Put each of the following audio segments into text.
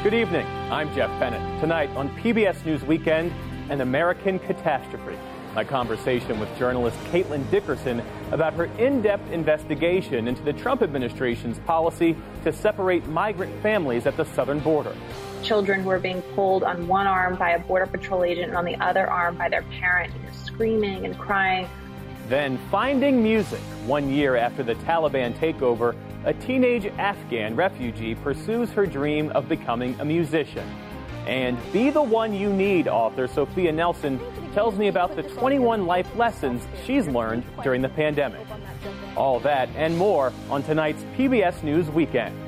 Good evening. I'm Jeff Bennett. Tonight on PBS News Weekend, an American catastrophe. My conversation with journalist Caitlin Dickerson about her in-depth investigation into the Trump administration's policy to separate migrant families at the southern border. Children were being pulled on one arm by a Border Patrol agent and on the other arm by their parent, screaming and crying. Then finding music. 1 year after the Taliban takeover, a teenage Afghan refugee pursues her dream of becoming a musician. And Be the One You Need author Sophia Nelson tells me about the 21 life lessons she's learned during the pandemic. All that and more on tonight's PBS News Weekend.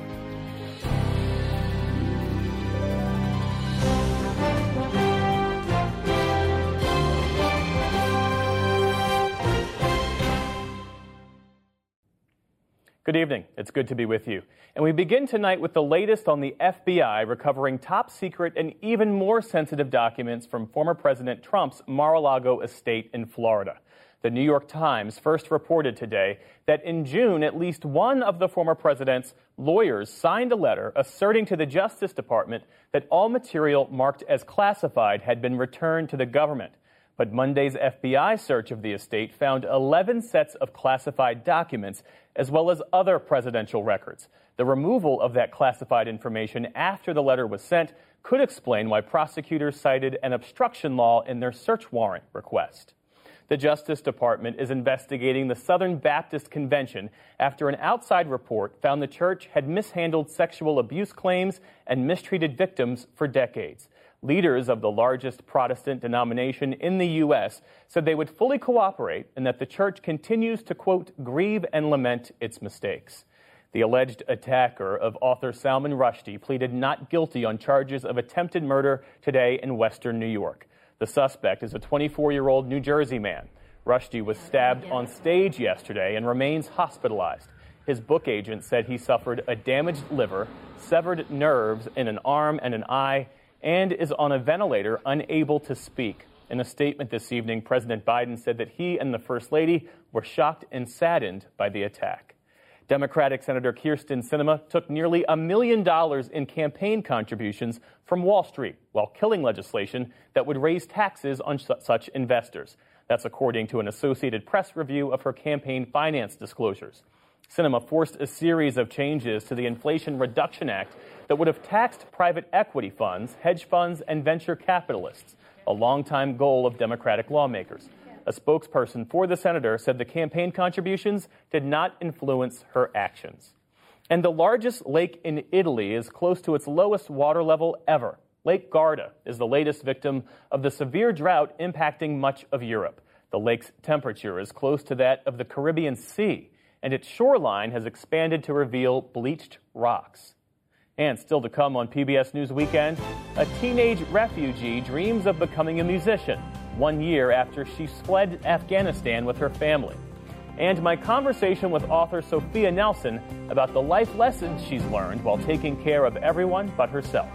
Good evening. It's good to be with you. And we begin tonight with the latest on the FBI recovering top secret and even more sensitive documents from former President Trump's Mar-a-Lago estate in Florida. The New York Times first reported today that in June, at least one of the former president's lawyers signed a letter asserting to the Justice Department that all material marked as classified had been returned to the government. But Monday's FBI search of the estate found 11 sets of classified documents, as well as other presidential records. The removal of that classified information after the letter was sent could explain why prosecutors cited an obstruction law in their search warrant request. The Justice Department is investigating the Southern Baptist Convention after an outside report found the church had mishandled sexual abuse claims and mistreated victims for decades. Leaders of the largest Protestant denomination in the U.S. said they would fully cooperate and that the church continues to, quote, grieve and lament its mistakes. The alleged attacker of author Salman Rushdie pleaded not guilty on charges of attempted murder today in western New York. The suspect is a 24-year-old New Jersey man. Rushdie was stabbed on stage yesterday and remains hospitalized. His book agent said he suffered a damaged liver, severed nerves in an arm and an eye, and is on a ventilator, unable to speak. In a statement this evening, President Biden said that he and the First Lady were shocked and saddened by the attack. Democratic Senator Kyrsten Sinema took nearly $1 million in campaign contributions from Wall Street while killing legislation that would raise taxes on such investors. That's according to an Associated Press review of her campaign finance disclosures. Sinema forced a series of changes to the Inflation Reduction Act that would have taxed private equity funds, hedge funds, and venture capitalists, a longtime goal of Democratic lawmakers. A spokesperson for the senator said the campaign contributions did not influence her actions. And the largest lake in Italy is close to its lowest water level ever. Lake Garda is the latest victim of the severe drought impacting much of Europe. The lake's temperature is close to that of the Caribbean Sea, and its shoreline has expanded to reveal bleached rocks. And still to come on PBS News Weekend, a teenage refugee dreams of becoming a musician 1 year after she fled Afghanistan with her family. And my conversation with author Sophia Nelson about the life lessons she's learned while taking care of everyone but herself.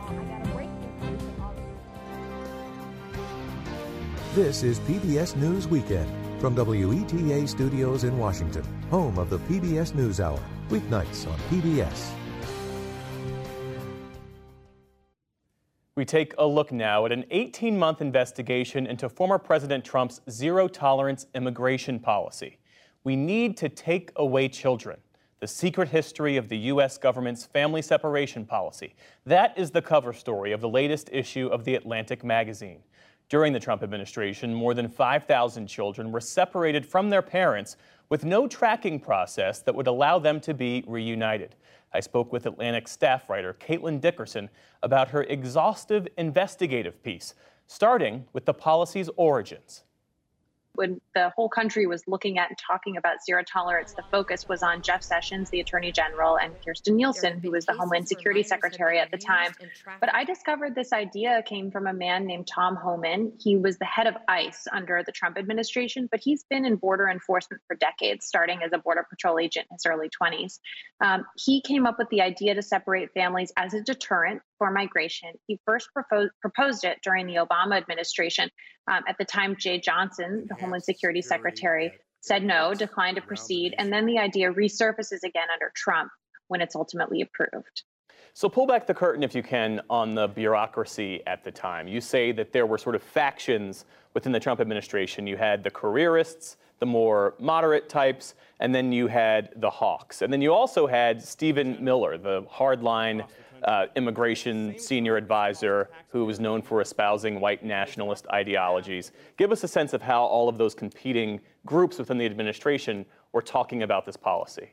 This is PBS News Weekend from WETA Studios in Washington, home of the PBS NewsHour, weeknights on PBS. We take a look now at an 18-month investigation into former President Trump's zero-tolerance immigration policy. We need to take away children. The secret history of the U.S. government's family separation policy. That is the cover story of the latest issue of The Atlantic magazine. During the Trump administration, more than 5,000 children were separated from their parents with no tracking process that would allow them to be reunited. I spoke with Atlantic staff writer Caitlin Dickerson about her exhaustive investigative piece, starting with the policy's origins. When the whole country was looking at and talking about zero tolerance, the focus was on Jeff Sessions, the Attorney General, and Kirstjen Nielsen, who was the Homeland Security Secretary at the time. But I discovered this idea came from a man named Tom Homan. He was the head of ICE under the Trump administration, but he's been in border enforcement for decades, starting as a Border Patrol agent in his early 20s. He came up with the idea to separate families as a deterrent for migration. He first proposed it during the Obama administration. At the time, Jay Johnson, the Homeland Security Secretary, said no, declined to proceed. And then the idea resurfaces again under Trump when it's ultimately approved. So pull back the curtain, if you can, on the bureaucracy at the time. You say that there were sort of factions within the Trump administration. You had the careerists, the more moderate types, and then you had the hawks. And then you also had Stephen Miller, the hardline immigration senior advisor who was known for espousing white nationalist ideologies. Give us a sense of how all of those competing groups within the administration were talking about this policy.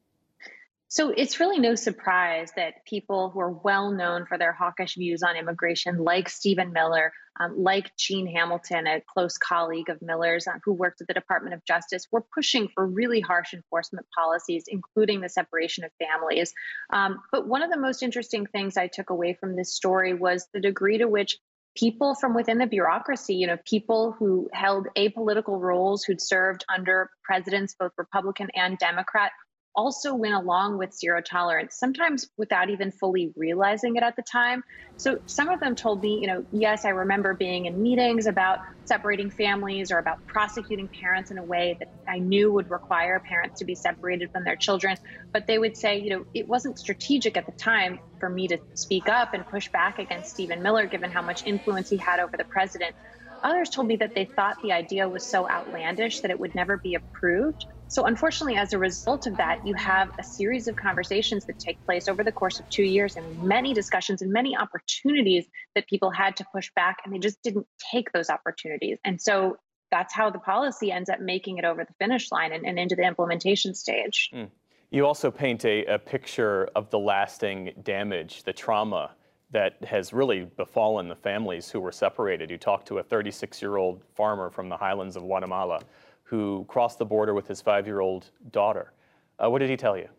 So it's really no surprise that people who are well known for their hawkish views on immigration, like Stephen Miller, like Gene Hamilton, a close colleague of Miller's who worked at the Department of Justice, were pushing for really harsh enforcement policies, including the separation of families. But one of the most interesting things I took away from this story was the degree to which people from within the bureaucracy, people who held apolitical roles, who'd served under presidents, both Republican and Democrat, also went along with zero tolerance, sometimes without even fully realizing it at the time. So some of them told me, yes, I remember being in meetings about separating families or about prosecuting parents in a way that I knew would require parents to be separated from their children. But they would say, it wasn't strategic at the time for me to speak up and push back against Stephen Miller, given how much influence he had over the president. Others told me that they thought the idea was so outlandish that it would never be approved. So unfortunately, as a result of that, you have a series of conversations that take place over the course of 2 years and many discussions and many opportunities that people had to push back, and they just didn't take those opportunities. And so that's how the policy ends up making it over the finish line and into the implementation stage. You also paint a picture of the lasting damage, the trauma that has really befallen the families who were separated. You talked to a 36-year-old farmer from the highlands of Guatemala who crossed the border with his 5-year-old daughter. What did he tell you?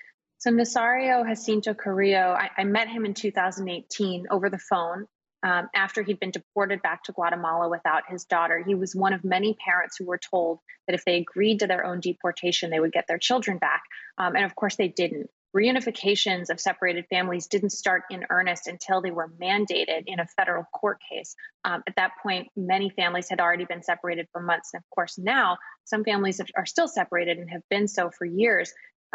So Nazario Jacinto Carrillo, I met him in 2018 over the phone after he'd been deported back to Guatemala without his daughter. He was one of many parents who were told that if they agreed to their own deportation, they would get their children back. And of course, they didn't. Reunifications of separated families didn't start in earnest until they were mandated in a federal court case. At that point, many families had already been separated for months. And of course, now some families are still separated and have been so for years.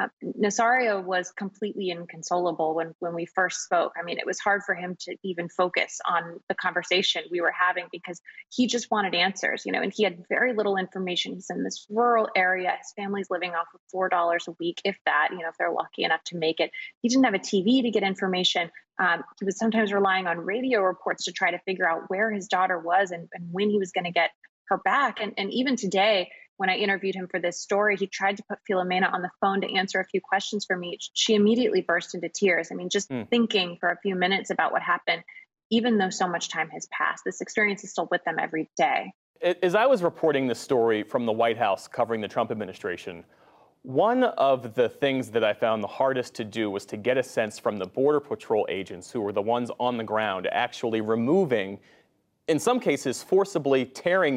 Nazario was completely inconsolable when we first spoke. I mean, it was hard for him to even focus on the conversation we were having because he just wanted answers, and he had very little information. He's in this rural area. His family's living off of $4 a week, if that, if they're lucky enough to make it. He didn't have a TV to get information. He was sometimes relying on radio reports to try to figure out where his daughter was and when he was going to get her back. And even today, when I interviewed him for this story, he tried to put Filomena on the phone to answer a few questions for me. She immediately burst into tears. I mean, just thinking for a few minutes about what happened, even though so much time has passed, this experience is still with them every day. As I was reporting this story from the White House covering the Trump administration, one of the things that I found the hardest to do was to get a sense from the Border Patrol agents, who were the ones on the ground actually removing, in some cases, forcibly tearing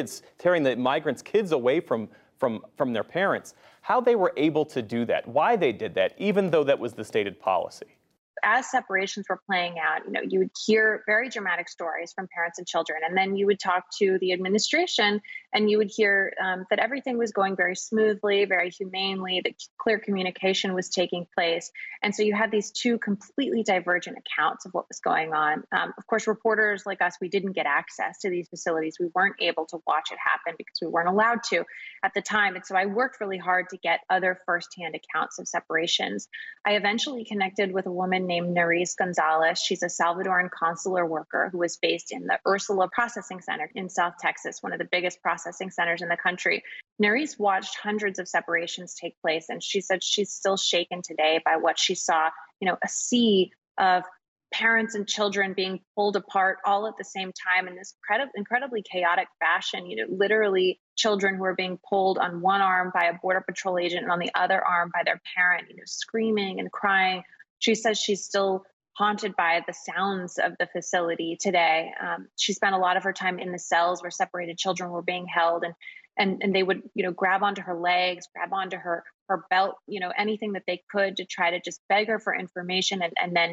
the migrants' kids away from their parents, how they were able to do that, why they did that, even though that was the stated policy. As separations were playing out, you would hear very dramatic stories from parents and children, and then you would talk to the administration and you would hear that everything was going very smoothly, very humanely, that clear communication was taking place. And so you had these two completely divergent accounts of what was going on. Of course, reporters like us, we didn't get access to these facilities. We weren't able to watch it happen because we weren't allowed to at the time. And so I worked really hard to get other firsthand accounts of separations. I eventually connected with a woman named Nerys Gonzalez. She's a Salvadoran consular worker who was based in the Ursula Processing Center in South Texas, one of the biggest processing centers in the country. Nerys watched hundreds of separations take place, and she said she's still shaken today by what she saw, a sea of parents and children being pulled apart all at the same time in this incredibly chaotic fashion. Literally children who are being pulled on one arm by a Border Patrol agent and on the other arm by their parent, screaming and crying. She says she's still haunted by the sounds of the facility today. She spent a lot of her time in the cells where separated children were being held, and they would, grab onto her legs, grab onto her belt, anything that they could to try to just beg her for information. And then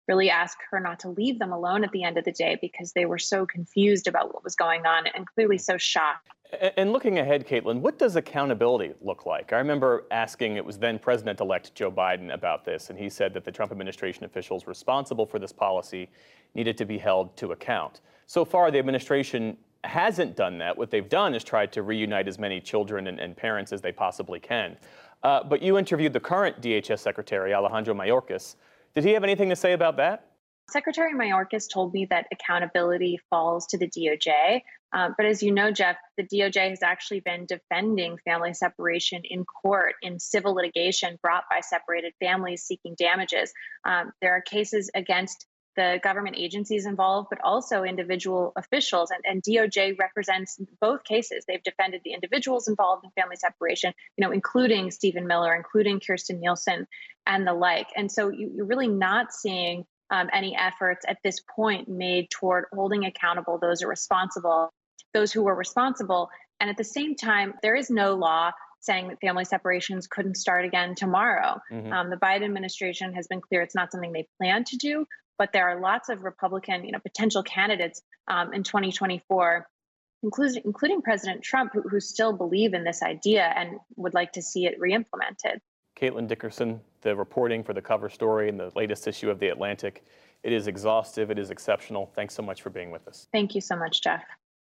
really ask her not to leave them alone at the end of the day because they were so confused about what was going on and clearly so shocked. And looking ahead, Caitlin, what does accountability look like? I remember asking, it was then President-elect Joe Biden about this, and he said that the Trump administration officials responsible for this policy needed to be held to account. So far, the administration hasn't done that. What they've done is tried to reunite as many children and parents as they possibly can. But you interviewed the current DHS Secretary, Alejandro Mayorkas. Did he have anything to say about that? Secretary Mayorkas told me that accountability falls to the DOJ. But as you know, Jeff, the DOJ has actually been defending family separation in court in civil litigation brought by separated families seeking damages. There are cases against the government agencies involved, but also individual officials. And DOJ represents both cases. They've defended the individuals involved in family separation, including Stephen Miller, including Kirstjen Nielsen, and the like. And so you're really not seeing any efforts at this point made toward holding accountable those who were responsible. And at the same time, there is no law saying that family separations couldn't start again tomorrow. The Biden administration has been clear it's not something they plan to do, but there are lots of Republican, potential candidates in 2024, including President Trump, who still believe in this idea and would like to see it re-implemented. Caitlin Dickerson, the reporting for the cover story in the latest issue of The Atlantic. It is exhaustive. It is exceptional. Thanks so much for being with us. Thank you so much, Jeff.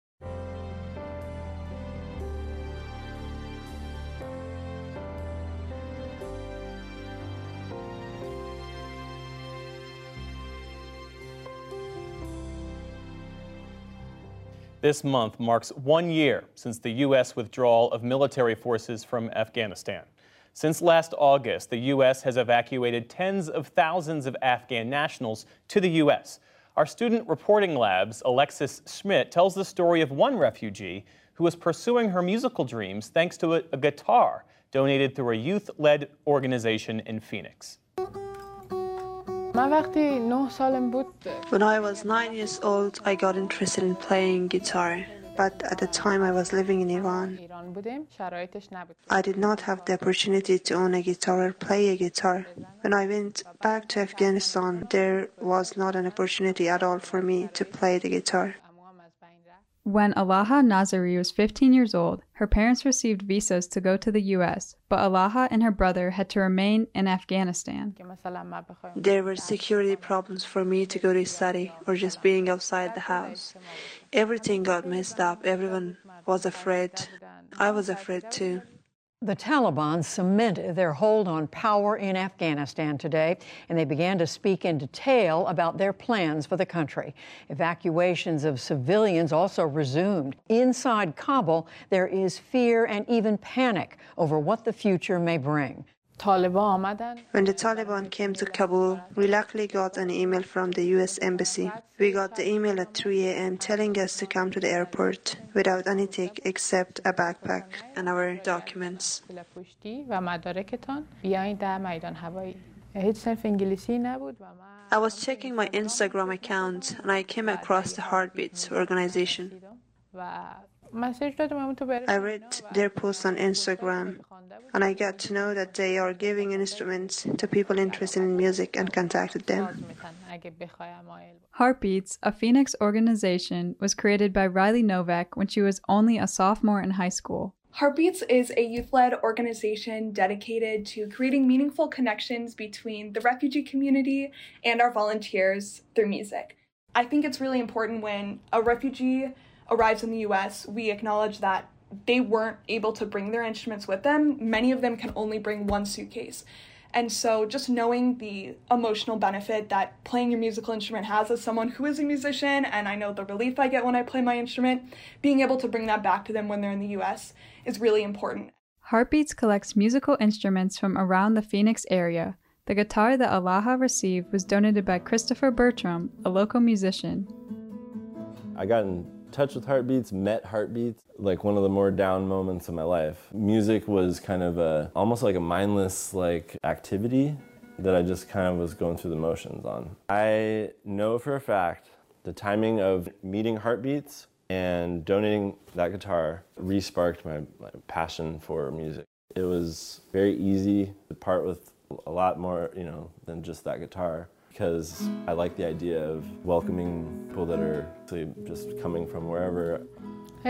This month marks 1 year since the U.S. withdrawal of military forces from Afghanistan. Since last August, the U.S. has evacuated tens of thousands of Afghan nationals to the U.S. Our student reporting lab's Alexis Schmidt tells the story of one refugee who was pursuing her musical dreams thanks to a guitar donated through a youth-led organization in Phoenix. When I was 9 years old, I got interested in playing guitar. But at the time I was living in Iran. I did not have the opportunity to own a guitar or play a guitar. When I went back to Afghanistan, there was not an opportunity at all for me to play the guitar. When Alaha Nazari was 15 years old, her parents received visas to go to the U.S., but Alaha and her brother had to remain in Afghanistan. There were security problems for me to go to study or just being outside the house. Everything got messed up. Everyone was afraid. I was afraid too. The Taliban cemented their hold on power in Afghanistan today, and they began to speak in detail about their plans for the country. Evacuations of civilians also resumed. Inside Kabul, there is fear and even panic over what the future may bring. When the Taliban came to Kabul, we luckily got an email from the U.S. Embassy. We got the email at 3 a.m. telling us to come to the airport without anything except a backpack and our documents. I was checking my Instagram account and I came across the Heartbeats organization. I read their posts on Instagram, and I got to know that they are giving instruments to people interested in music and contacted them. Heartbeats, a Phoenix organization, was created by Riley Novak when she was only a sophomore in high school. Heartbeats is a youth-led organization dedicated to creating meaningful connections between the refugee community and our volunteers through music. I think it's really important when a refugee arrives in the U.S., we acknowledge that they weren't able to bring their instruments with them. Many of them can only bring one suitcase. And so just knowing the emotional benefit that playing your musical instrument has as someone who is a musician, and I know the relief I get when I play my instrument, being able to bring that back to them when they're in the U.S. is really important. Heartbeats collects musical instruments from around the Phoenix area. The guitar that Alaha received was donated by Christopher Bertram, a local musician. I got in touch with Heartbeats, met Heartbeats, like one of the more down moments of my life. Music was kind of almost like a mindless activity that I just kind of was going through the motions on. I know for a fact the timing of meeting Heartbeats and donating that guitar re-sparked my passion for music. It was very easy to part with a lot more, than just that guitar. because I like the idea of welcoming people that are just coming from wherever. I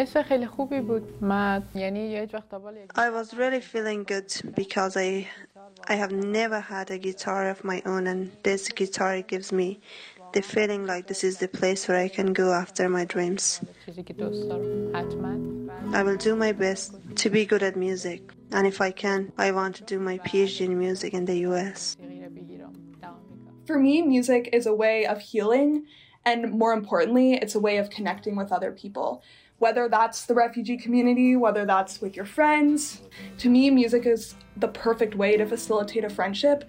was really feeling good because I have never had a guitar of my own, and this guitar gives me the feeling like this is the place where I can go after my dreams. I will do my best to be good at music, and if I can, I want to do my PhD in music in the US. For me, music is a way of healing, and more importantly, it's a way of connecting with other people. Whether that's the refugee community, whether that's with your friends. To me, music is the perfect way to facilitate a friendship.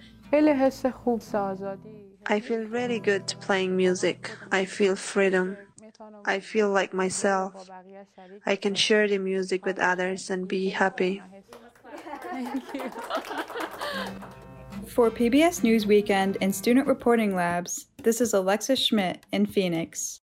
I feel really good playing music. I feel freedom. I feel like myself. I can share the music with others and be happy. Thank you. For PBS News Weekend and Student Reporting Labs, this is Alexis Schmidt in Phoenix.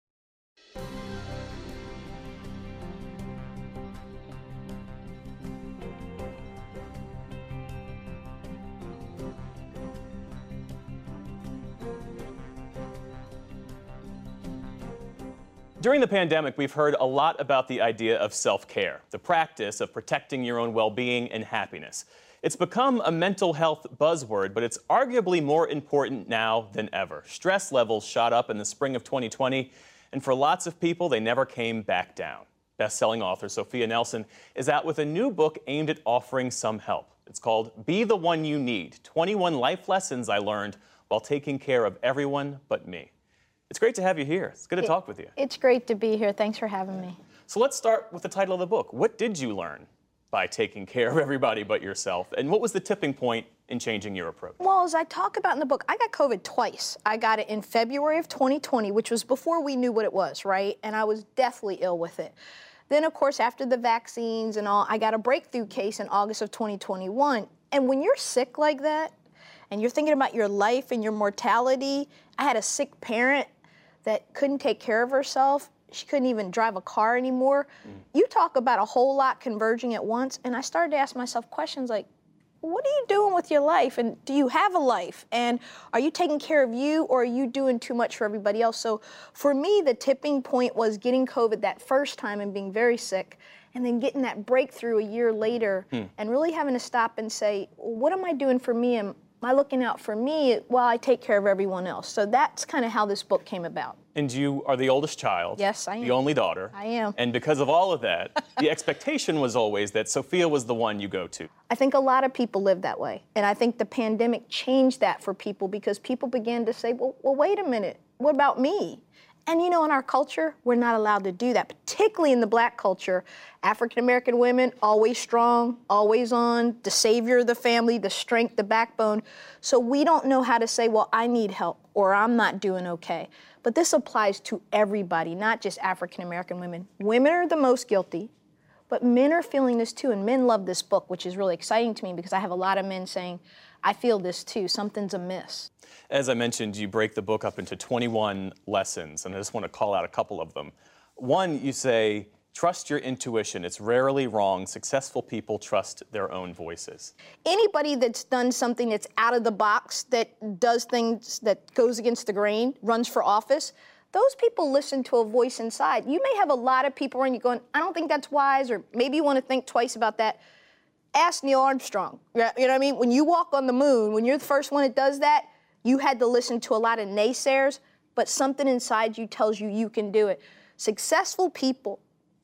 During the pandemic, we've heard a lot about the idea of self-care, the practice of protecting your own well-being and happiness. It's become a mental health buzzword, but it's arguably more important now than ever. Stress levels shot up in the spring of 2020, and for lots of people, they never came back down. Best-selling author Sophia Nelson is out with a new book aimed at offering some help. It's called Be the One You Need, 21 Life Lessons I Learned While Taking Care of Everyone But Me. It's great to have you here. It's good to talk with you. It's great to be here. Thanks for having me. So let's start with the title of the book. What did you learn by taking care of everybody but yourself? And what was the tipping point in changing your approach? Well, as I talk about in the book, I got COVID twice. I got it in February of 2020, which was before we knew what it was, right? And I was deathly ill with it. Then, of course, after the vaccines and all, I got a breakthrough case in August of 2021. And when you're sick like that, and you're thinking about your life and your mortality, I had a sick parent that couldn't take care of herself. She couldn't even drive a car anymore. You talk about a whole lot converging at once, and I started to ask myself questions like, what are you doing with your life? And do you have a life? And are you taking care of you, or are you doing too much for everybody else? So for me, the tipping point was getting COVID that first time and being very sick, and then getting that breakthrough a year later and really having to stop and say, what am I doing for me? Am I looking out for me while I take care of everyone else? So that's kind of how this book came about. And you are the oldest child. Yes, I am. The only daughter. I am. And because of all of that, the expectation was always that Sophia was the one you go to. I think a lot of people live that way. And I think the pandemic changed that for people because people began to say, well, wait a minute, what about me? And you know, in our culture, we're not allowed to do that, particularly in the Black culture. African-American women, always strong, always on, the savior of the family, the strength, the backbone. So we don't know how to say, well, I need help, or I'm not doing okay. But this applies to everybody, not just African-American women. Women are the most guilty, but men are feeling this too, and men love this book, which is really exciting to me because I have a lot of men saying, I feel this too, something's amiss. As I mentioned, you break the book up into 21 lessons, and I just want to call out a couple of them. One, you say, trust your intuition. It's rarely wrong. Successful people trust their own voices. Anybody that's done something that's out of the box, that does things that goes against the grain, runs for office, those people listen to a voice inside. You may have a lot of people around you going, I don't think that's wise, or maybe you want to think twice about that. Ask Neil Armstrong. You know what I mean? When you walk on the moon, when you're the first one that does that, you had to listen to a lot of naysayers, but something inside you tells you you can do it. Successful people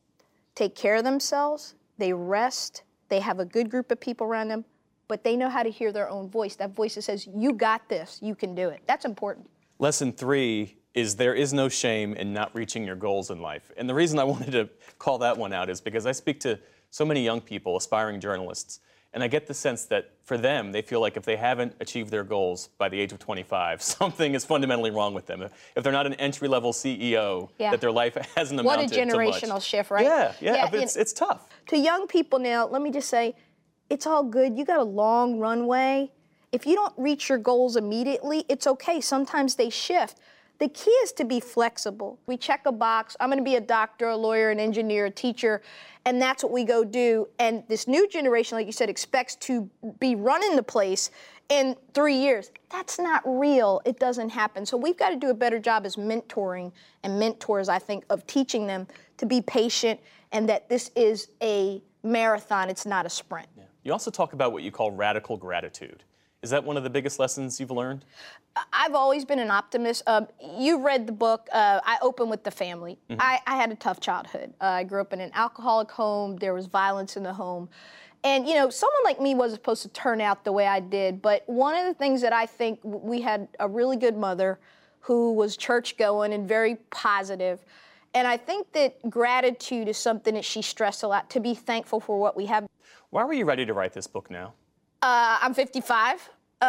take care of themselves, they rest, they have a good group of people around them, but they know how to hear their own voice. That voice that says, you got this, you can do it. That's important. Lesson 3 is there is no shame in not reaching your goals in life. And the reason I wanted to call that one out is because I speak to so many young people, aspiring journalists, and I get the sense that for them, they feel like if they haven't achieved their goals by the age of 25, something is fundamentally wrong with them. If they're not an entry-level CEO, that their life hasn't amounted to much. What a generational shift, right? Yeah, it's tough. To young people now, let me just say, it's all good. You got a long runway. If you don't reach your goals immediately, it's okay. Sometimes they shift. The key is to be flexible. We check a box. I'm going to be a doctor, a lawyer, an engineer, a teacher, and that's what we go do. And this new generation, like you said, expects to be running the place in 3 years. That's not real. It doesn't happen. So we've got to do a better job as mentoring and mentors, I think, of teaching them to be patient and that this is a marathon. It's not a sprint. Yeah. You also talk about what you call radical gratitude. Is that one of the biggest lessons you've learned? I've always been an optimist. You read the book. I open with the family. Mm-hmm. I had a tough childhood. I grew up in an alcoholic home. There was violence in the home. And, you know, someone like me wasn't supposed to turn out the way I did. But one of the things that I think, we had a really good mother who was church-going and very positive. And I think that gratitude is something that she stressed a lot, to be thankful for what we have. Why were you ready to write this book now? I'm 55,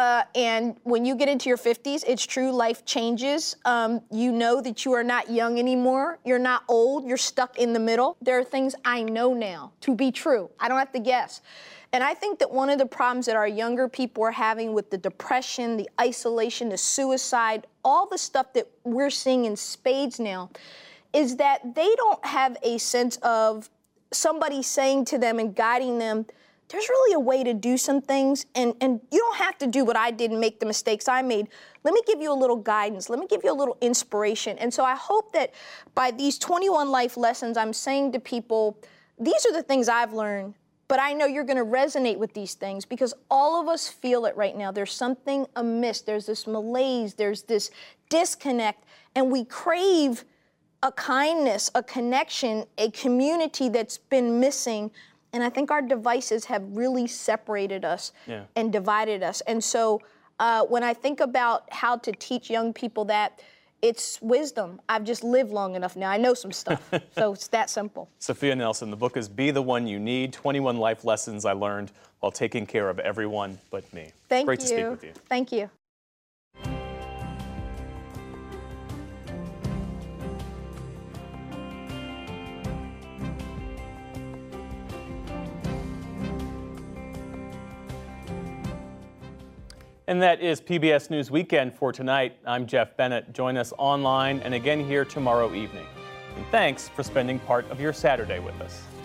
and when you get into your 50s, it's true, life changes. You know that you are not young anymore. You're not old. You're stuck in the middle. There are things I know now to be true. I don't have to guess. And I think that one of the problems that our younger people are having with the depression, the isolation, the suicide, all the stuff that we're seeing in spades now, is that they don't have a sense of somebody saying to them and guiding them, there's really a way to do some things, and you don't have to do what I did and make the mistakes I made. Let me give you a little guidance. Let me give you a little inspiration. And so I hope that by these 21 life lessons, I'm saying to people, these are the things I've learned, but I know you're going to resonate with these things because all of us feel it right now. There's something amiss. There's this malaise. There's this disconnect, and we crave a kindness, a connection, a community that's been missing. And I think our devices have really separated us and divided us. And so when I think about how to teach young people that, it's wisdom. I've just lived long enough now. I know some stuff. So it's that simple. Sophia Nelson, the book is Be the One You Need, 21 Life Lessons I Learned While Taking Care of Everyone But Me. Thank you. Great to speak with you. Thank you. And that is PBS News Weekend for tonight. I'm Jeff Bennett. Join us online and again here tomorrow evening. And thanks for spending part of your Saturday with us.